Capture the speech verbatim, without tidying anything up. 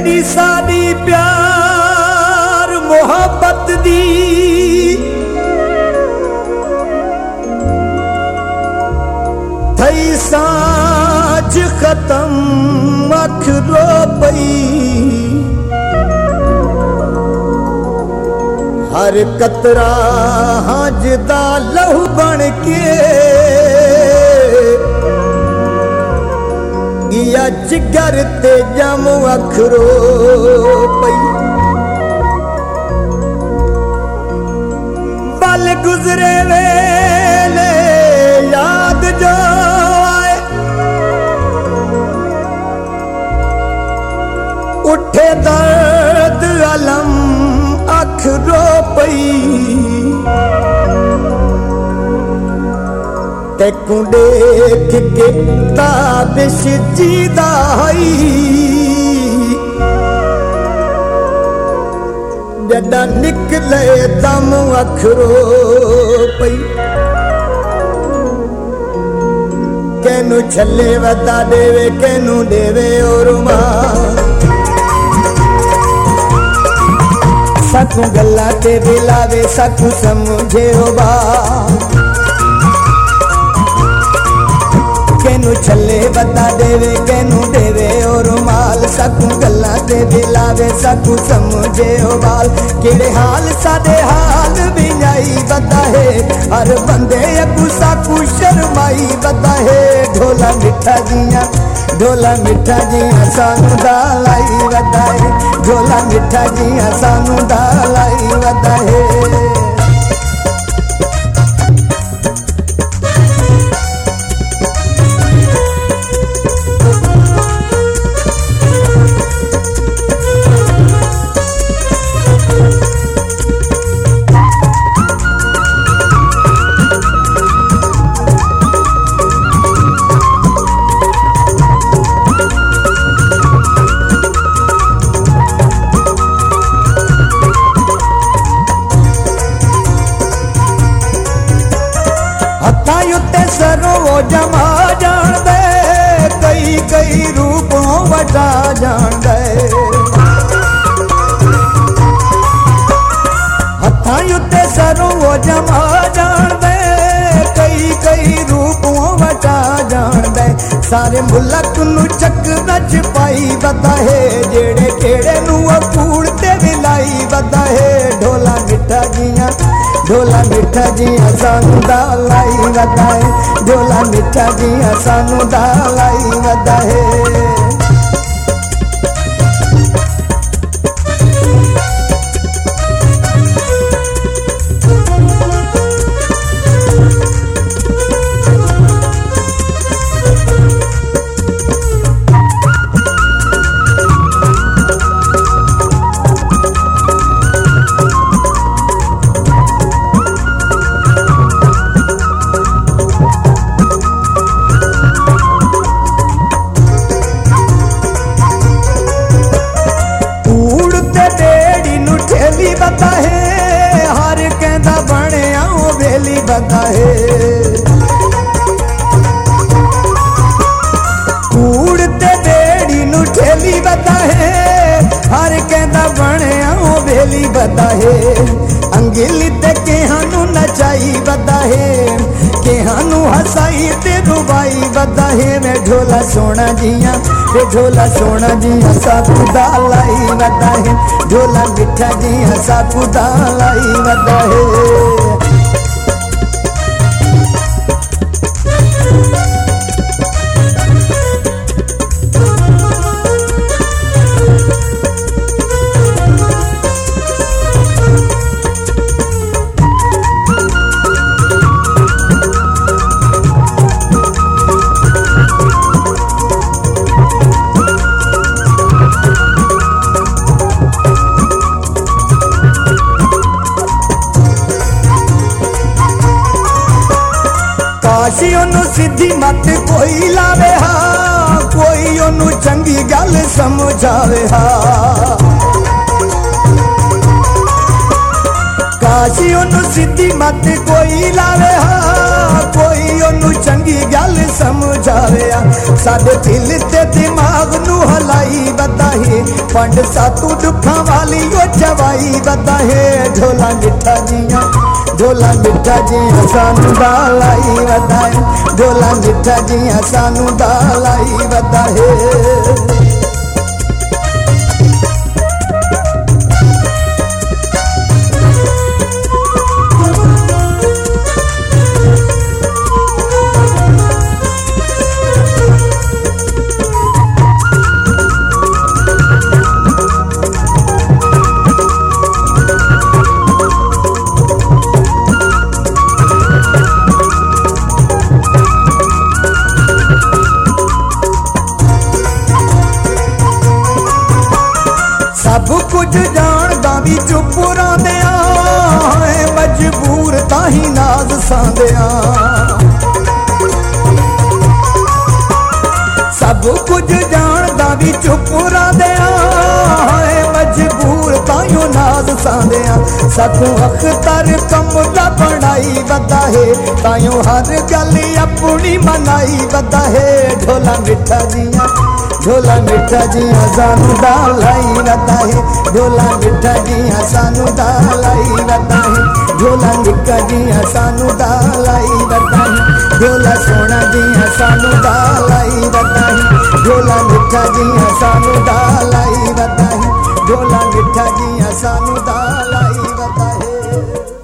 जेड़ी साडी प्यार मोहब्बत दी थई साज खत्म अख रो पई हर कतरा हज दा लहू बन के या जिगर ते जम अख रो पई बल गुजरे वेले याद जो आए उठे दर्द अलम अख रो पई तेकू देख के ताबिश जीदा हई जड़ा निकले दम अख रो पई कैनू छले वदा देवे कैनू देवे और मां सकू गल्ला ते दिलावे सकू समझे हो बा कैनू छले बता देवे कैनू देवे और माल सकू गल्ला ते दिलावे सकू समझे हो बाल केड़े हाल सादे हाल भी नहीं बता है हर बंदे अगू साकू शर्माई बता है ढोला मिठा जिया ढोला मिठा जिया सानू दालाई बता है ढोला मिठा जिया सानू दालाई बता है जमा जान दे कई कई रूपों वटा जान दे हथा युते सरों वो जमा जान दे कई कई रूपों वटा जान दे सारे मुल्क नू चक नच पाई बता है जेड़े केड़े नू कूड़ ते विलाई बता है ढोला मिठा जिया ढोला मिठा जिया सानू दालाई वदा है ढोला मिठा जिया सानू दालाई वदा है बता है हर कहता बने आओ वेली बता है कूड़ते बेड़ी नु ठेली बता है हर कहता बने आओ वेली बता है अंगिली ते केहानू नचाई बता है केहानू हसाई ते रुबाई बता है मैं ढोला सोना जिया वे ढोला सोना जिया साकू दालाई बता है ढोला मिठा जिया साकू दालाई बता है काशी ओनू सीधी मत कोई लावे हा कोई ओनू चंगी गल समझावे हा काशी ओनू सीधी मत कोई लावे हा कोई ओनू चंगी गल समझावे साडे दिल ते दिमाग नू हलाई बताहे पंड सातू दुखा वाली ओ चवाई बताहे ढोला मिठा जिया ढोला मिठा जिया सानू दालाई बताए ढोला मिठा जिया सानू दालाई बताहे। सब कुछ जानदा भी चुप रहिंदिया मजबूर ताही नाज सांदिया सब कुछ जानदा भी चुप रहिंदिया मजबूर ताहियों नाज सांदिया सकू अख्तर कमला बनाई वदा है ताहियों हर गल अपनी मनाई वदा है ढोला मिठा जिया ढोला मिठा जिया सानू दालाई वदा है ढोला मिठा जिया सानू दालाई वदा है ढोला मिठा जिया सानू दालाई वदा है ढोला सोना जिया सानू दालाई वदा है ढोला मिठा जिया सानू दालाई वदा है ढोला मिठा जिया सानू दालाई वदा है।